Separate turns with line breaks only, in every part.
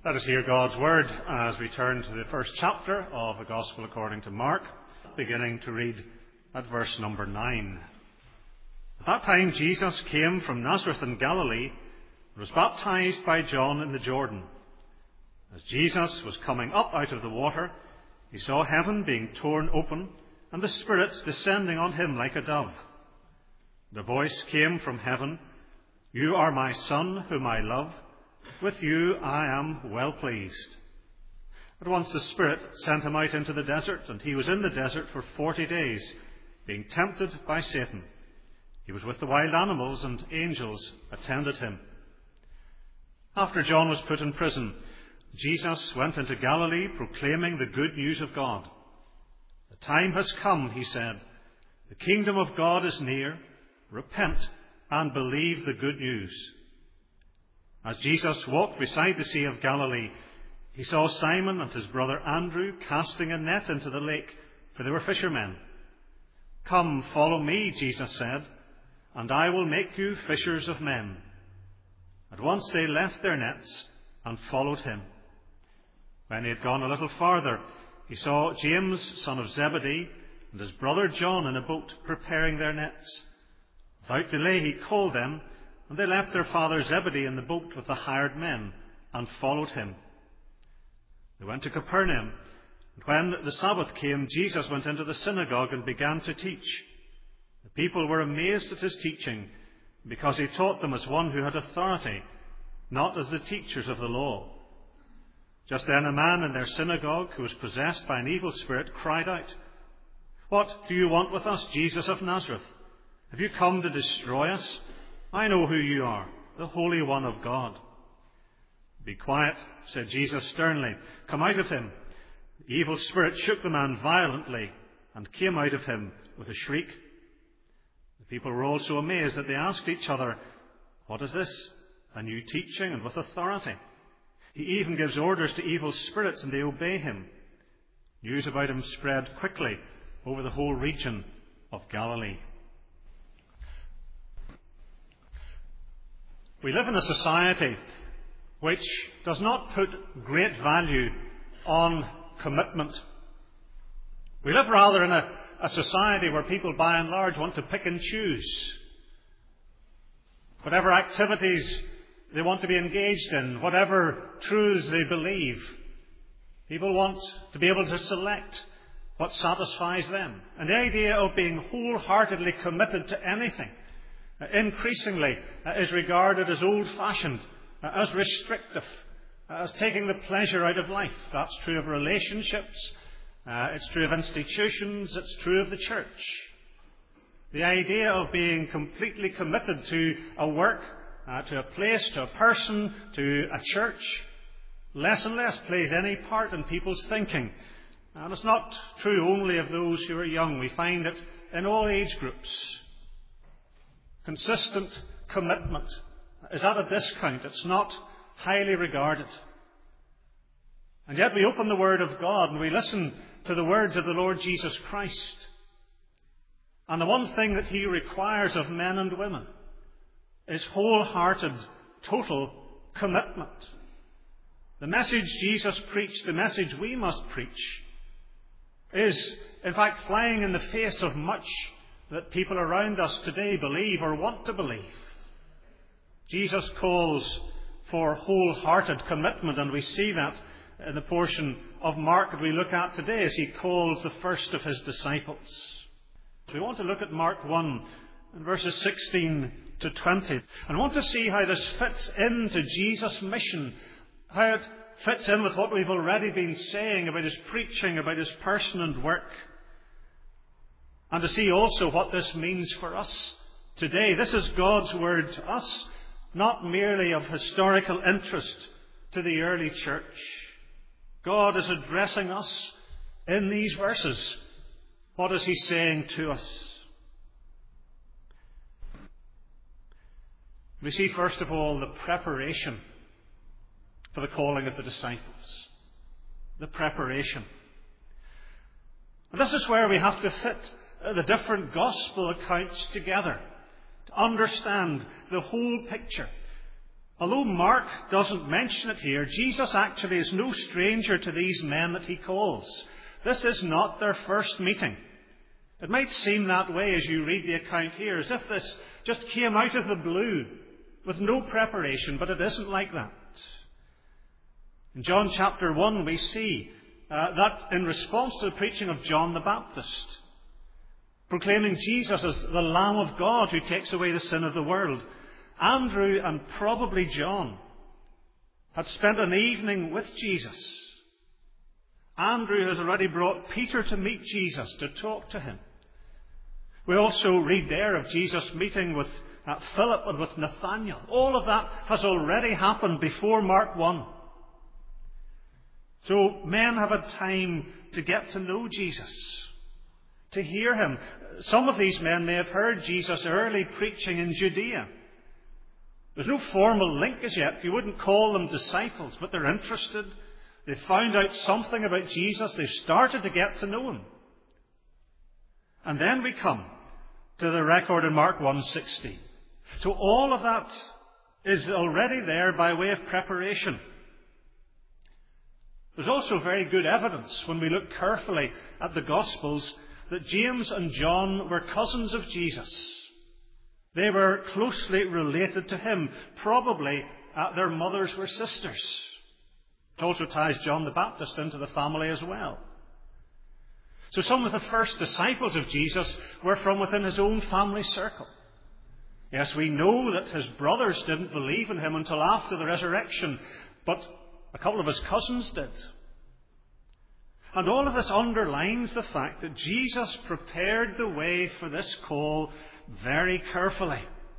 Let us hear God's Word as we turn to the first chapter of the Gospel according to Mark, beginning to read at verse number 9. At that time Jesus came from Nazareth in Galilee and was baptized by John in the Jordan. As Jesus was coming up out of the water, he saw heaven being torn open and the Spirit descending on him like a dove. The voice came from heaven, "You are my Son, whom I love. With you I am well pleased." At once the Spirit sent him out into the desert, and he was in the desert for 40 days, being tempted by Satan. He was with the wild animals, and angels attended him. After John was put in prison, Jesus went into Galilee proclaiming the good news of God. "The time has come," he said. "The kingdom of God is near. Repent and believe the good news." As Jesus walked beside the Sea of Galilee, he saw Simon and his brother Andrew casting a net into the lake, for they were fishermen. "Come, follow me," Jesus said, "and I will make you fishers of men." At once they left their nets and followed him. When he had gone a little farther, he saw James, son of Zebedee, and his brother John in a boat preparing their nets. Without delay he called them, and they left their father Zebedee in the boat with the hired men and followed him. They went to Capernaum, and when the Sabbath came, Jesus went into the synagogue and began to teach. The people were amazed at his teaching, because he taught them as one who had authority, not as the teachers of the law. Just then a man in their synagogue, who was possessed by an evil spirit, cried out, "What do you want with us, Jesus of Nazareth? Have you come to destroy us? I know who you are, the Holy One of God." "Be quiet," said Jesus sternly. "Come out of him." The evil spirit shook the man violently and came out of him with a shriek. The people were also amazed that they asked each other, "What is this? A new teaching and with authority. He even gives orders to evil spirits and they obey him." News about him spread quickly over the whole region of Galilee. We live in a society which does not put great value on commitment. We live rather in a society where people by and large want to pick and choose. Whatever activities they want to be engaged in, whatever truths they believe, people want to be able to select what satisfies them. And the idea of being wholeheartedly committed to anything increasingly is regarded as old-fashioned, as restrictive, as taking the pleasure out of life. That's true of relationships, it's true of institutions, it's true of the church. The idea of being completely committed to a work, to a place, to a person, to a church, less and less plays any part in people's thinking. And it's not true only of those who are young. We find it in all age groups. Consistent commitment is at a discount. It's not highly regarded. And yet we open the Word of God and we listen to the words of the Lord Jesus Christ. And the one thing that he requires of men and women is wholehearted, total commitment. The message Jesus preached, the message we must preach, is in fact flying in the face of much that people around us today believe or want to believe. Jesus calls for wholehearted commitment, and we see that in the portion of Mark that we look at today as he calls the first of his disciples. So we want to look at Mark 1 and verses 16 to 20 and want to see how this fits into Jesus' mission, how it fits in with what we've already been saying about his preaching, about his person and work. And to see also what this means for us today. This is God's word to us, not merely of historical interest to the early church. God is addressing us in these verses. What is he saying to us? We see first of all the preparation for the calling of the disciples. The preparation. And this is where we have to fit the different gospel accounts together to understand the whole picture. Although Mark doesn't mention it here, Jesus actually is no stranger to these men that he calls. This is not their first meeting. It might seem that way as you read the account here, as if this just came out of the blue with no preparation, but it isn't like that. In John chapter 1 we see that in response to the preaching of John the Baptist, proclaiming Jesus as the Lamb of God who takes away the sin of the world, Andrew and probably John had spent an evening with Jesus. Andrew has already brought Peter to meet Jesus, to talk to him. We also read there of Jesus meeting with Philip and with Nathanael. All of that has already happened before Mark 1. So men have had time to get to know Jesus, to hear him. Some of these men may have heard Jesus early preaching in Judea. There's no formal link as yet. You wouldn't call them disciples, but they're interested. They've found out something about Jesus. They've started to get to know him. And then we come to the record in Mark 1:16. So all of that is already there by way of preparation. There's also very good evidence when we look carefully at the Gospels that James and John were cousins of Jesus. They were closely related to him. Probably their mothers were sisters. It also ties John the Baptist into the family as well. So some of the first disciples of Jesus were from within his own family circle. Yes, we know that his brothers didn't believe in him until after the resurrection, but a couple of his cousins did. And all of this underlines the fact that Jesus prepared the way for this call very carefully.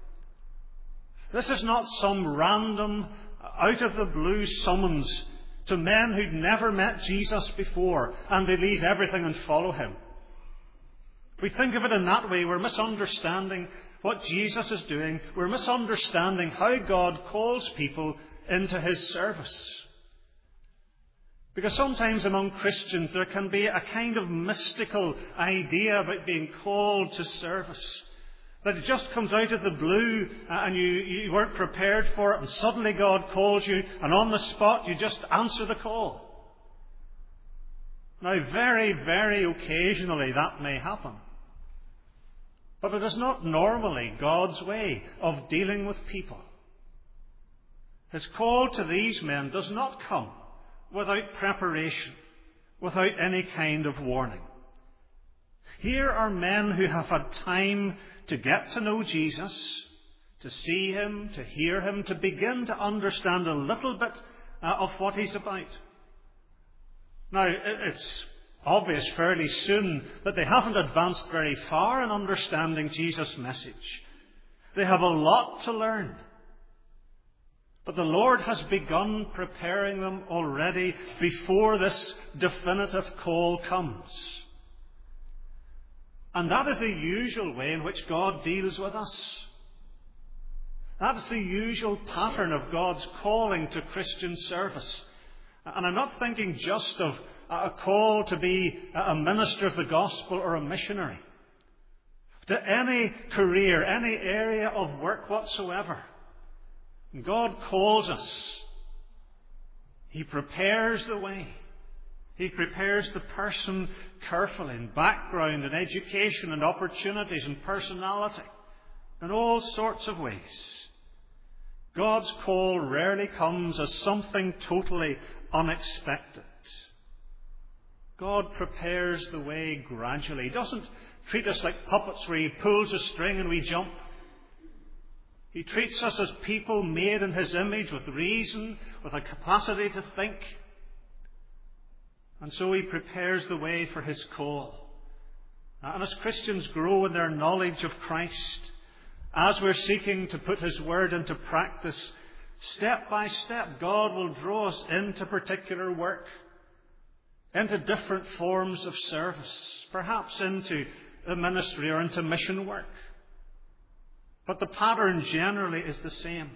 This is not some random, out-of-the-blue summons to men who'd never met Jesus before, and they leave everything and follow him. If we think of it in that way, we're misunderstanding what Jesus is doing. We're misunderstanding how God calls people into his service. Because sometimes among Christians there can be a kind of mystical idea about being called to service. That it just comes out of the blue and you weren't prepared for it, and suddenly God calls you, and on the spot you just answer the call. Now, very, very occasionally that may happen. But it is not normally God's way of dealing with people. His call to these men does not come without preparation, without any kind of warning. Here are men who have had time to get to know Jesus, to see him, to hear him, to begin to understand a little bit of what he's about. Now, it's obvious fairly soon that they haven't advanced very far in understanding Jesus' message. They have a lot to learn. But the Lord has begun preparing them already before this definitive call comes. And that is the usual way in which God deals with us. That is the usual pattern of God's calling to Christian service. And I'm not thinking just of a call to be a minister of the gospel or a missionary. To any career, any area of work whatsoever. God calls us. He prepares the way. He prepares the person carefully in background and education and opportunities and personality in all sorts of ways. God's call rarely comes as something totally unexpected. God prepares the way gradually. He doesn't treat us like puppets where he pulls a string and we jump. He treats us as people made in his image with reason, with a capacity to think. And so he prepares the way for his call. And as Christians grow in their knowledge of Christ, as we're seeking to put his word into practice, step by step, God will draw us into particular work, into different forms of service, perhaps into the ministry or into mission work. But the pattern generally is the same.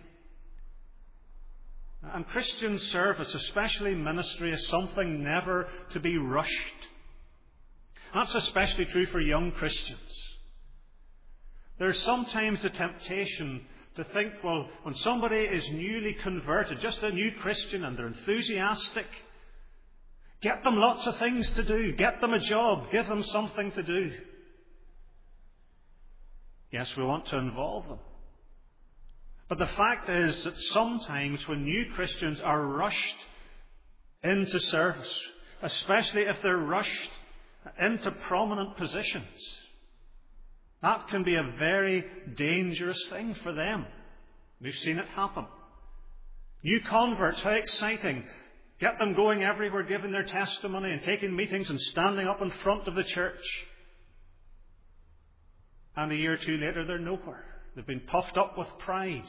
And Christian service, especially ministry, is something never to be rushed. That's especially true for young Christians. There's sometimes the temptation to think, well, when somebody is newly converted, just a new Christian, and they're enthusiastic, get them lots of things to do. Get them a job. Give them something to do. Yes, we want to involve them. But the fact is that sometimes when new Christians are rushed into service, especially if they're rushed into prominent positions, that can be a very dangerous thing for them. We've seen it happen. New converts, how exciting. Get them going everywhere, giving their testimony and taking meetings and standing up in front of the church. And a year or two later, they're nowhere. They've been puffed up with pride.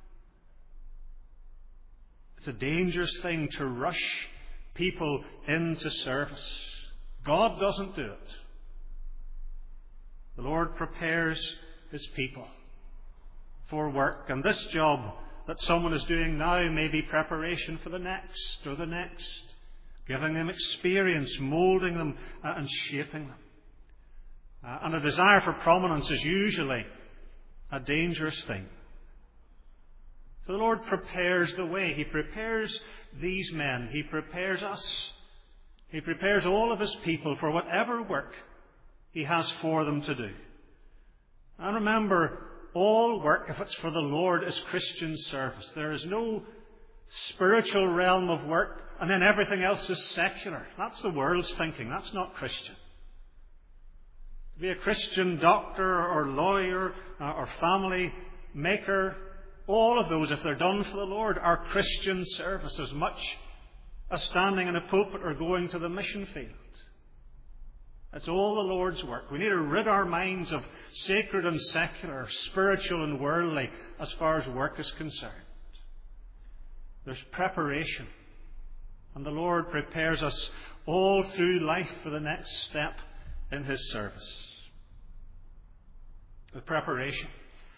It's a dangerous thing to rush people into service. God doesn't do it. The Lord prepares His people for work. And this job that someone is doing now may be preparation for the next or the next. Giving them experience, moulding them and shaping them. And a desire for prominence is usually a dangerous thing. So the Lord prepares the way. He prepares these men. He prepares us. He prepares all of His people for whatever work He has for them to do. And remember, all work, if it's for the Lord, is Christian service. There is no spiritual realm of work and then everything else is secular. That's the world's thinking. That's not Christian. To be a Christian doctor or lawyer or family maker, all of those, if they're done for the Lord, are Christian service as much as standing in a pulpit or going to the mission field. It's all the Lord's work. We need to rid our minds of sacred and secular, spiritual and worldly as far as work is concerned. There's preparation. And the Lord prepares us all through life for the next step in His service. The preparation.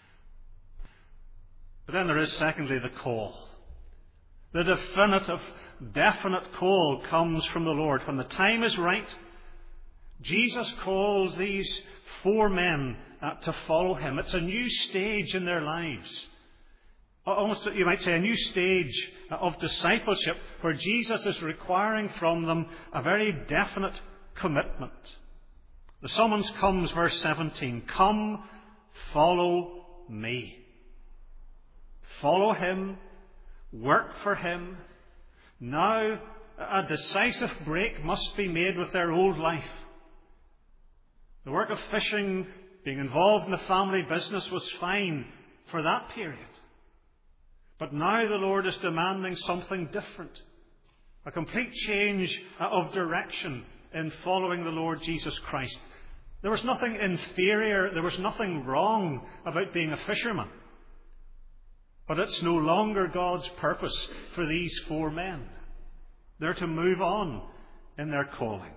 But then there is, secondly, the call. The definitive, definite call comes from the Lord. When the time is right, Jesus calls these 4 men to follow Him. It's a new stage in their lives. Almost, you might say, a new stage of discipleship where Jesus is requiring from them a very definite commitment. The summons comes, verse 17, "Come, follow me." Follow Him, work for Him. Now a decisive break must be made with their old life. The work of fishing, being involved in the family business was fine for that period. But now the Lord is demanding something different. A complete change of direction in following the Lord Jesus Christ. There was nothing inferior, there was nothing wrong about being a fisherman. But it's no longer God's purpose for these 4 men. They're to move on in their calling.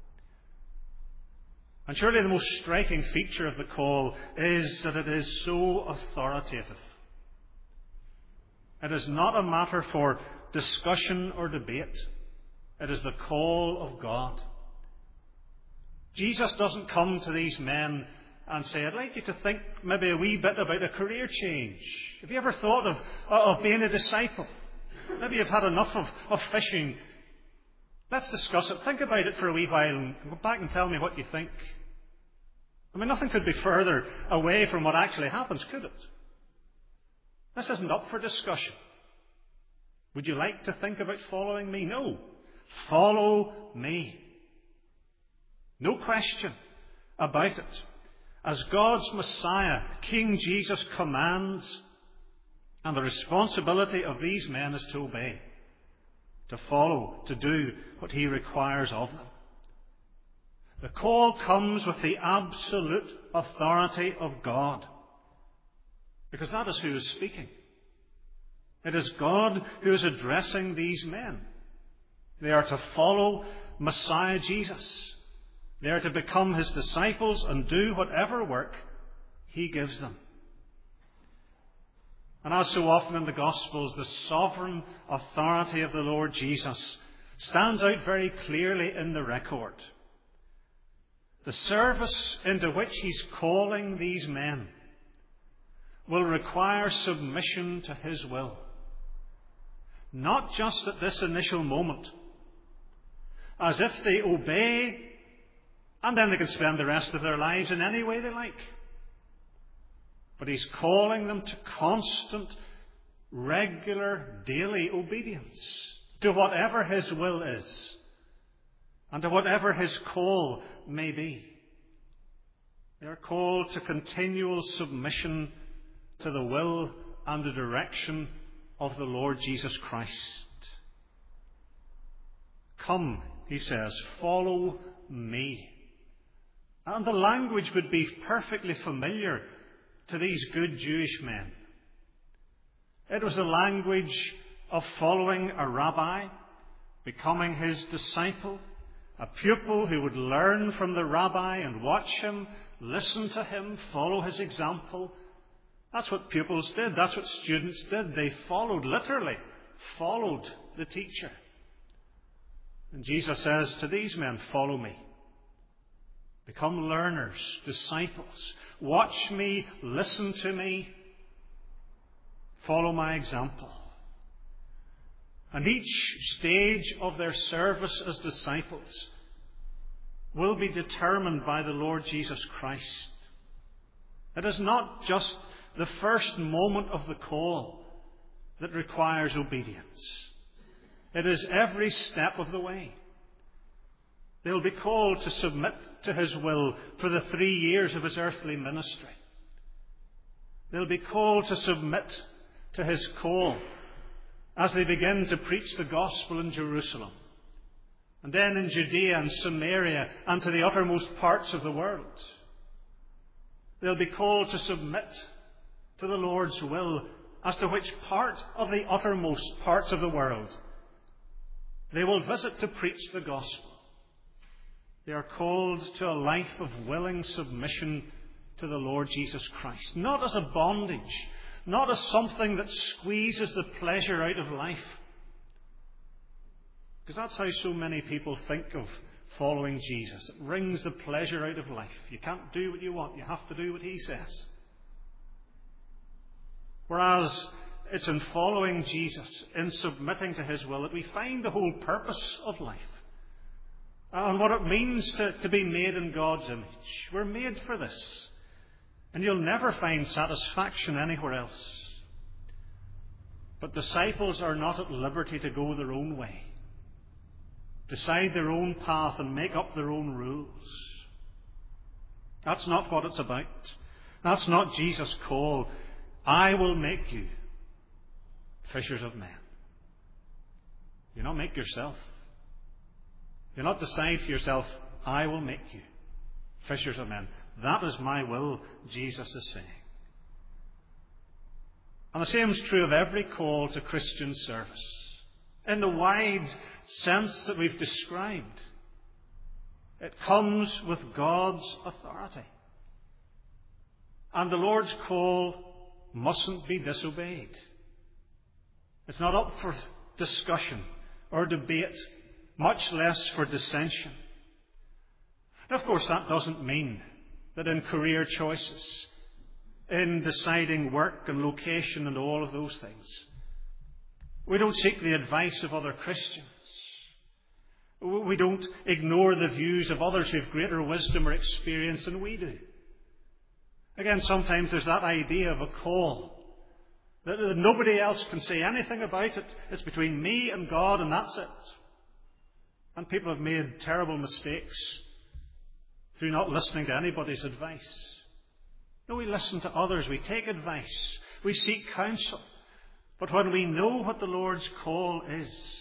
And surely the most striking feature of the call is that it is so authoritative. It is not a matter for discussion or debate. It is the call of God. Jesus doesn't come to these men and say, "I'd like you to think maybe a wee bit about a career change. Have you ever thought of being a disciple? Maybe you've had enough of fishing. Let's discuss it. Think about it for a wee while and go back and tell me what you think." I mean, nothing could be further away from what actually happens, could it? This isn't up for discussion. Would you like to think about following me? No. Follow me. No question about it. As God's Messiah, King Jesus commands, and the responsibility of these men is to obey, to follow, to do what He requires of them. The call comes with the absolute authority of God, because that is who is speaking. It is God who is addressing these men. They are to follow Messiah Jesus. They are to become His disciples and do whatever work He gives them. And as so often in the Gospels, the sovereign authority of the Lord Jesus stands out very clearly in the record. The service into which He's calling these men will require submission to His will. Not just at this initial moment, as if they obey and then they can spend the rest of their lives in any way they like. But He's calling them to constant, regular, daily obedience to whatever His will is and to whatever His call may be. They are called to continual submission to the will and the direction of the Lord Jesus Christ. Come, He says, follow me. And the language would be perfectly familiar to these good Jewish men. It was the language of following a rabbi, becoming his disciple, a pupil who would learn from the rabbi and watch him, listen to him, follow his example. That's what pupils did. That's what students did. They literally followed the teacher. And Jesus says to these men, follow me. Become learners, disciples. Watch me, listen to me, follow my example. And each stage of their service as disciples will be determined by the Lord Jesus Christ. It is not just the first moment of the call that requires obedience. It is every step of the way. They'll be called to submit to His will for the 3 years of His earthly ministry. They'll be called to submit to His call as they begin to preach the gospel in Jerusalem, and then in Judea and Samaria and to the uttermost parts of the world. They'll be called to submit to the Lord's will as to which part of the uttermost parts of the world they will visit to preach the gospel. They are called to a life of willing submission to the Lord Jesus Christ, not as a bondage, not as something that squeezes the pleasure out of life. Because that's how so many people think of following Jesus. It wrings the pleasure out of life. You can't do what you want. You have to do what He says. Whereas it's in following Jesus, in submitting to His will, that we find the whole purpose of life. And what it means to be made in God's image. We're made for this. And you'll never find satisfaction anywhere else. But disciples are not at liberty to go their own way, decide their own path and make up their own rules. That's not what it's about. That's not Jesus' call. I will make you fishers of men. You not make yourself. You not decide for yourself, I will make you fishers of men. That is my will, Jesus is saying. And the same is true of every call to Christian service. In the wide sense that we've described, it comes with God's authority. And the Lord's call mustn't be disobeyed. It's not up for discussion or debate, much less for dissension. And of course, that doesn't mean that in career choices, in deciding work and location and all of those things, we don't seek the advice of other Christians. We don't ignore the views of others who have greater wisdom or experience than we do. Again, sometimes there's that idea of a call, that nobody else can say anything about it. It's between me and God, and that's it. And people have made terrible mistakes through not listening to anybody's advice. No, we listen to others. We take advice. We seek counsel. But when we know what the Lord's call is,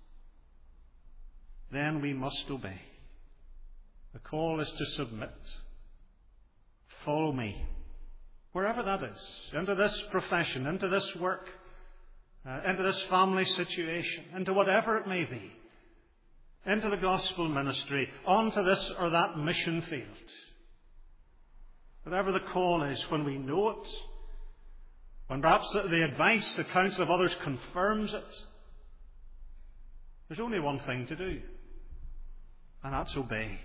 then we must obey. The call is to submit. Follow me, wherever that is, into this profession, into this work, into this family situation, into whatever it may be, into the gospel ministry, onto this or that mission field. Whatever the call is, when we know it, when perhaps the advice, the counsel of others confirms it, there's only one thing to do, and that's obey.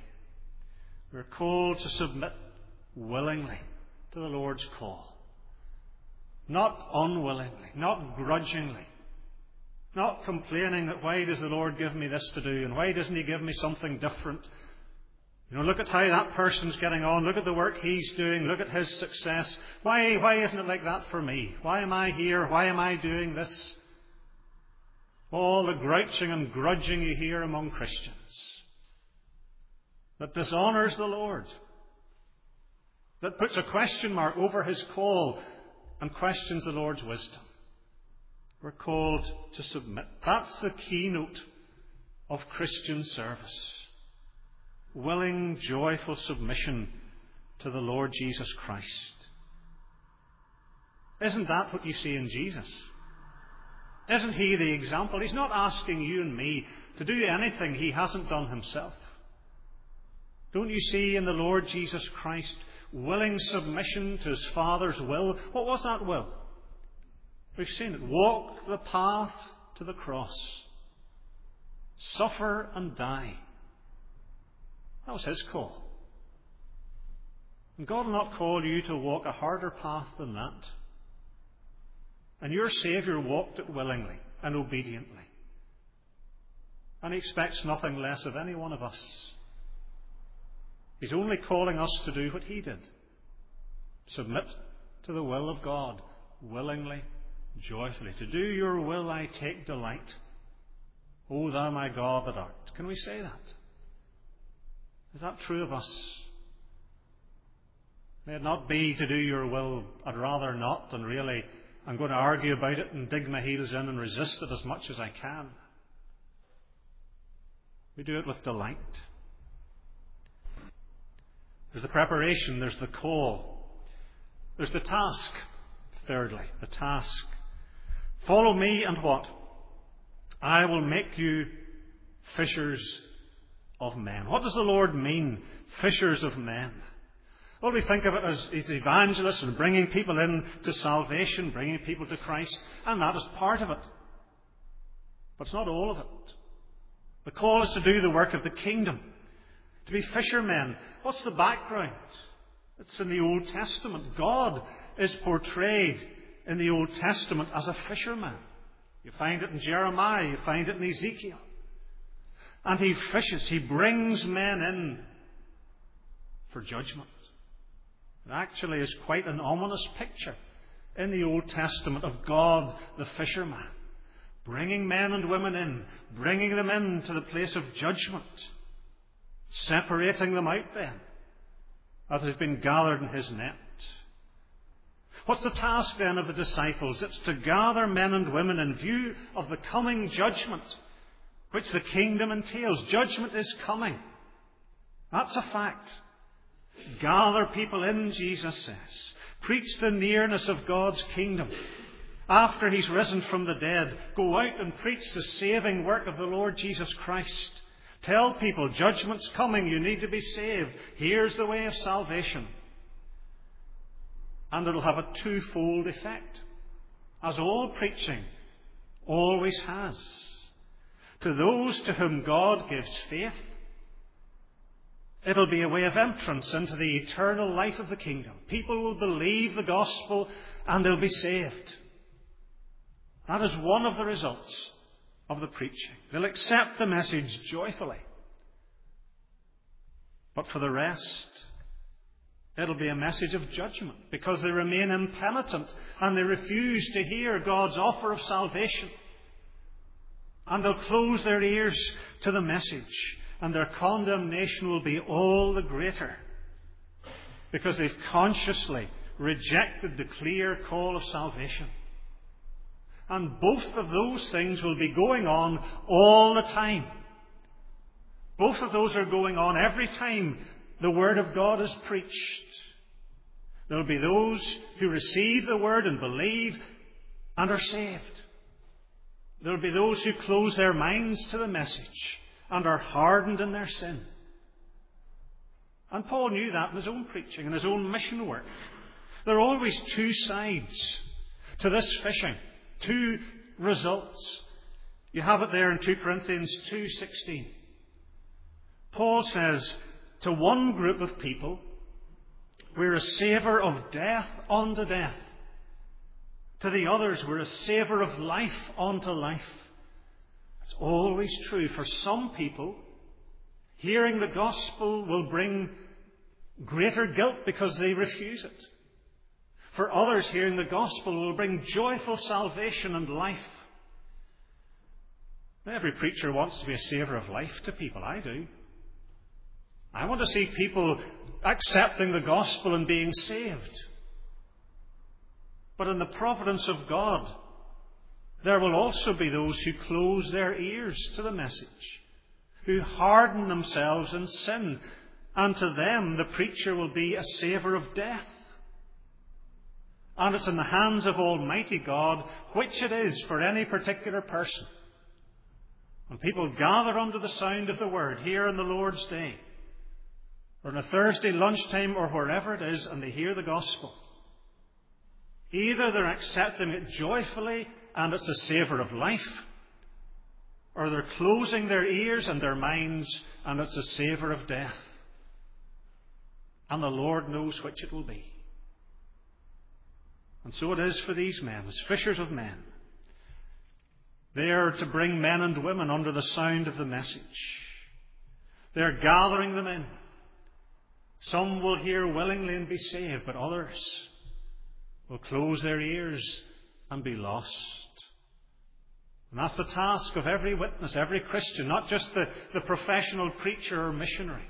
We're called to submit willingly to the Lord's call. not unwillingly, not grudgingly, not complaining that why does the Lord give me this to do and why doesn't He give me something different? Look at how that person's getting on. Look at the work he's doing. Look at his success. Why isn't it like that for me? Why am I here? Why am I doing this? All the grouching and grudging you hear among Christians that dishonours the Lord, that puts a question mark over His call and questions the Lord's wisdom. We're called to submit. That's the keynote of Christian service. Willing, joyful submission to the Lord Jesus Christ. Isn't that what you see in Jesus? Isn't He the example? He's not asking you and me to do anything He hasn't done Himself. Don't you see in the Lord Jesus Christ willing submission to His Father's will? What was that will? We've seen it. Walk the path to the cross. Suffer and die. That was His call. And God will not call you to walk a harder path than that. And your Saviour walked it willingly and obediently. And He expects nothing less of any one of us. He's only calling us to do what He did. Submit to the will of God, willingly, joyfully. To do your will I take delight. O Thou my God that art. Can we say that? Is that true of us? May it not be to do your will, I'd rather not, and really I'm going to argue about it and dig my heels in and resist it as much as I can. We do it with delight. There's the preparation, there's the call. There's the task, thirdly, the task. Follow me and what? I will make you fishers of men. What does the Lord mean, fishers of men? Well, we think of it as evangelists and bringing people in to salvation, bringing people to Christ, and that is part of it. But it's not all of it. The call is to do the work of the kingdom, to be fishermen. What's the background? It's in the Old Testament. God is portrayed in the Old Testament as a fisherman. You find it in Jeremiah, you find it in Ezekiel. And He fishes, He brings men in for judgment. It actually is quite an ominous picture in the Old Testament of God the fisherman, bringing men and women in, bringing them into the place of judgment, separating them out then, as has been gathered in His net. What's the task then of the disciples? It's to gather men and women in view of the coming judgment, which the kingdom entails. Judgment is coming. That's a fact. Gather people in, Jesus says. Preach the nearness of God's kingdom. After He's risen from the dead, go out and preach the saving work of the Lord Jesus Christ. Tell people judgment's coming, you need to be saved. Here's the way of salvation. And it'll have a twofold effect, as all preaching always has. To those to whom God gives faith, it'll be a way of entrance into the eternal life of the kingdom. People will believe the gospel and they'll be saved. That is one of the results of the preaching. They'll accept the message joyfully. But for the rest, it'll be a message of judgment because they remain impenitent and they refuse to hear God's offer of salvation. And they'll close their ears to the message, and their condemnation will be all the greater because they've consciously rejected the clear call of salvation. And both of those things will be going on all the time. Both of those are going on every time the Word of God is preached. There will be those who receive the Word and believe and are saved. There will be those who close their minds to the message and are hardened in their sin. And Paul knew that in his own preaching and his own mission work. There are always two sides to this fishing, two results. You have it there in 2 Corinthians 2:16. Paul says, to one group of people, we're a savour of death unto death. To the others, we're a savour of life unto life. It's always true. For some people, hearing the gospel will bring greater guilt because they refuse it. For others, hearing the gospel will bring joyful salvation and life. Every preacher wants to be a savour of life to people. I do. I want to see people accepting the gospel and being saved. But in the providence of God, there will also be those who close their ears to the message, who harden themselves in sin, and to them the preacher will be a savour of death. And it's in the hands of Almighty God which it is for any particular person. When people gather under the sound of the word here on the Lord's Day, or on a Thursday lunchtime, or wherever it is, and they hear the gospel, either they're accepting it joyfully and it's a savour of life, or they're closing their ears and their minds and it's a savour of death. And the Lord knows which it will be. And so it is for these men, as fishers of men. They are to bring men and women under the sound of the message. They are gathering them in. Some will hear willingly and be saved, but others will close their ears and be lost. And that's the task of every witness, every Christian, not just the professional preacher or missionary.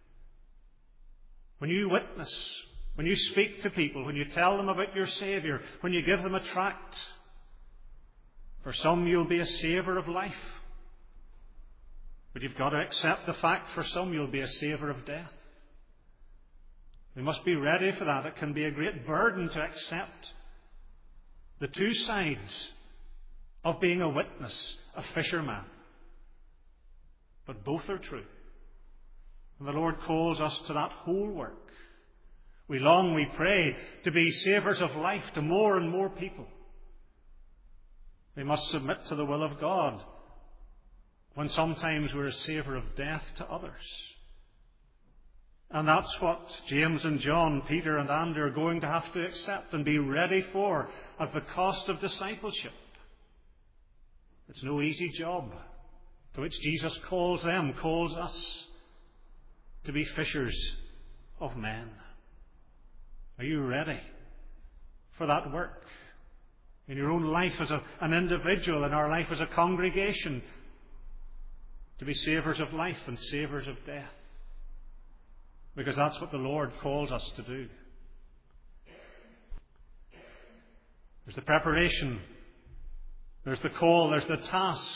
When you witness, when you speak to people, when you tell them about your Saviour, when you give them a tract, for some you'll be a savour of life. But you've got to accept the fact for some you'll be a savour of death. We must be ready for that. It can be a great burden to accept the two sides of being a witness, a fisherman. But both are true. And the Lord calls us to that whole work. We long, we pray, to be savours of life to more and more people. We must submit to the will of God when sometimes we're a savour of death to others. And that's what James and John, Peter and Andrew are going to have to accept and be ready for at the cost of discipleship. It's no easy job to which Jesus calls them, calls us to be fishers of men. Are you ready for that work? In your own life as an individual, in our life as a congregation, to be savours of life and savours of death. Because that's what the Lord calls us to do. There's the preparation. There's the call. There's the task.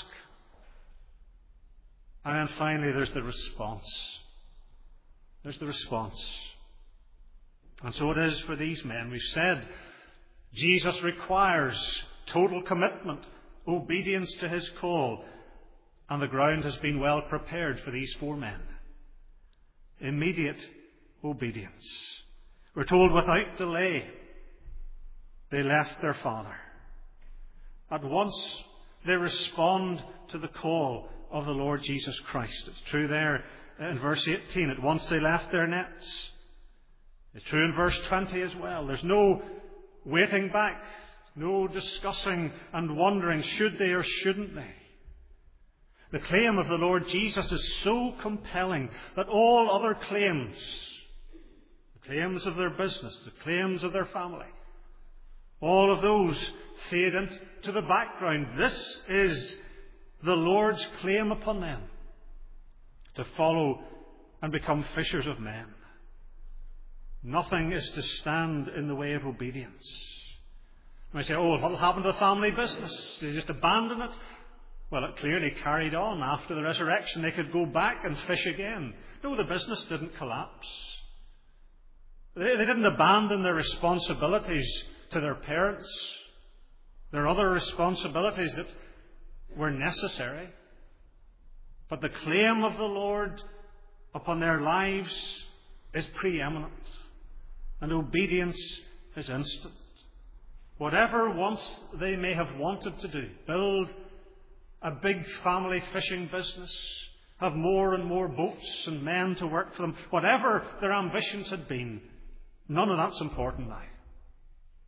And then finally there's the response. There's the response. And so it is for these men. We've said Jesus requires total commitment, obedience to his call. And the ground has been well prepared for these four men. Immediate obedience. We're told without delay they left their father. At once they respond to the call of the Lord Jesus Christ. It's true there in verse 18. At once they left their nets. It's true in verse 20 as well. There's no waiting back, no discussing and wondering should they or shouldn't they. The claim of the Lord Jesus is so compelling that all other claims, the claims of their business, the claims of their family, all of those fade into the background. This is the Lord's claim upon them, to follow and become fishers of men. Nothing is to stand in the way of obedience. You might say, what will happen to the family business? They just abandon it? Well, it clearly carried on after the resurrection. They could go back and fish again. No, the business didn't collapse. They didn't abandon their responsibilities to their parents. There are other responsibilities that were necessary. But the claim of the Lord upon their lives is preeminent. And obedience is instant. Whatever once they may have wanted to do, build a big family fishing business, have more and more boats and men to work for them, whatever their ambitions had been, none of that's important now.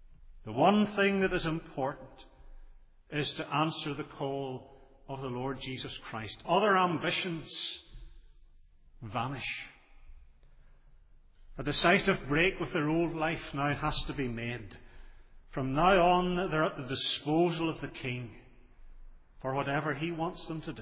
The one thing that is important is to answer the call of the Lord Jesus Christ. Other ambitions vanish. A decisive break with their old life now has to be made. From now on, they're at the disposal of the King for whatever he wants them to do.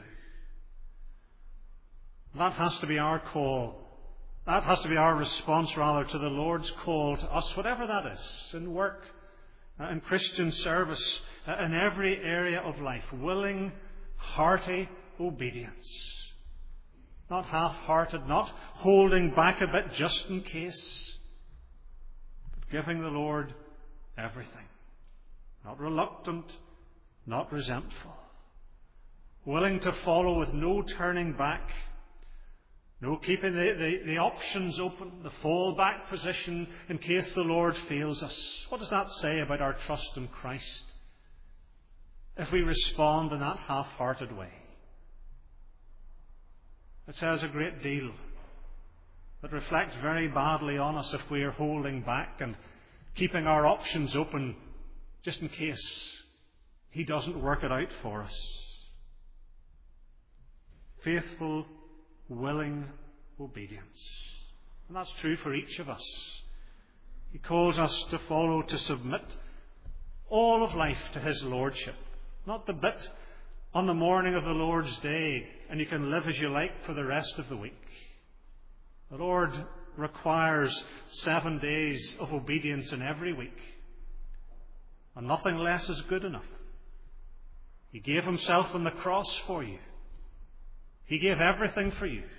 That has to be our call. That has to be our response, rather, to the Lord's call to us, whatever that is, in work, in Christian service, in every area of life. Willing, hearty obedience. Not half-hearted, not holding back a bit just in case, but giving the Lord everything. Not reluctant, not resentful. Willing to follow with no turning back. No keeping the options open, the fallback position in case the Lord fails us. What does that say about our trust in Christ if we respond in that half-hearted way? It says a great deal. It reflects very badly on us if we are holding back and keeping our options open just in case he doesn't work it out for us. Faithful, willing obedience. And that's true for each of us. He calls us to follow, to submit all of life to his lordship. Not the bit on the morning of the Lord's day and you can live as you like for the rest of the week. The Lord requires 7 days of obedience in every week. And nothing less is good enough. He gave himself on the cross for you. He gave everything for you.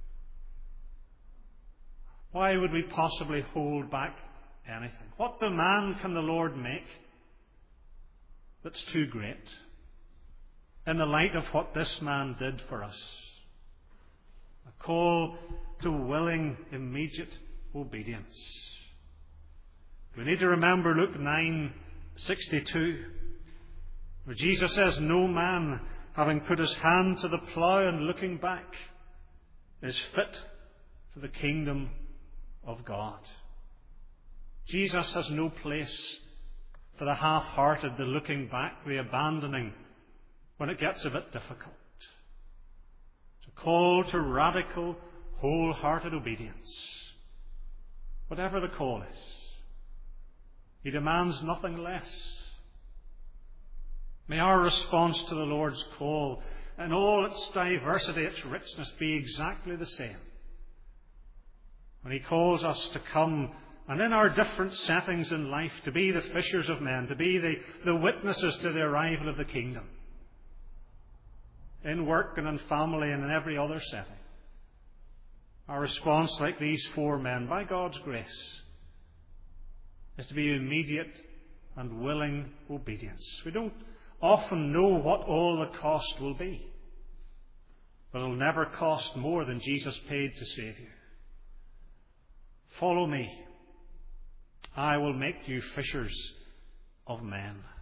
Why would we possibly hold back anything? What demand can the Lord make that's too great in the light of what this man did for us? A call to willing, immediate obedience. We need to remember Luke 9:62, where Jesus says, "No man, having put his hand to the plough and looking back, is fit for the kingdom of God." Jesus has no place for the half-hearted, the looking back, the abandoning when it gets a bit difficult. It's a call to radical, wholehearted obedience. Whatever the call is, he demands nothing less. May our response to the Lord's call, in all its diversity, its richness, be exactly the same. When he calls us to come, and in our different settings in life, to be the fishers of men, to be the witnesses to the arrival of the kingdom, in work and in family and in every other setting. Our response, like these 4 men, by God's grace, is to be immediate and willing obedience. We don't often know what all the cost will be, but it'll never cost more than Jesus paid to save you. Follow me. I will make you fishers of men.